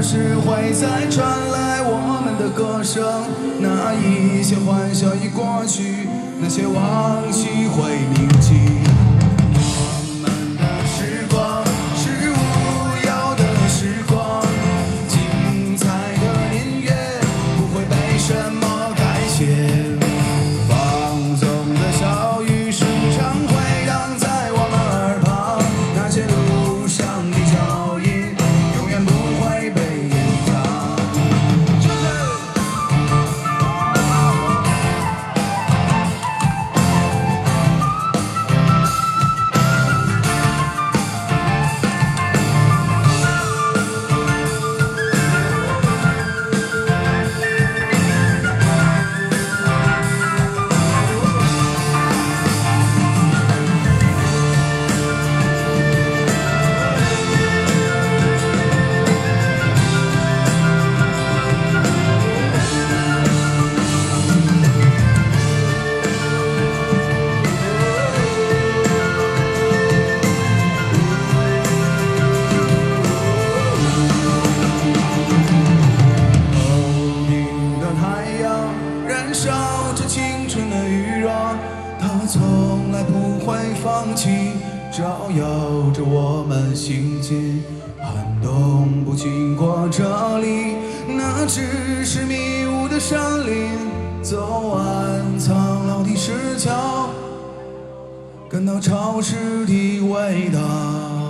时会再传来我们的歌声，那一些欢笑已过去，那些往昔会铭记。我们的时光是无忧的时光，精彩的音乐不会被什么改写。放纵的小雨时常回荡在我们耳旁，那些路上的脚印永远不会被掩藏。燃烧着青春的欲望，它从来不会放弃，照耀着我们行进。寒冬不经过这里，那只是迷雾的山林。走完苍老的石桥，感到潮湿的味道。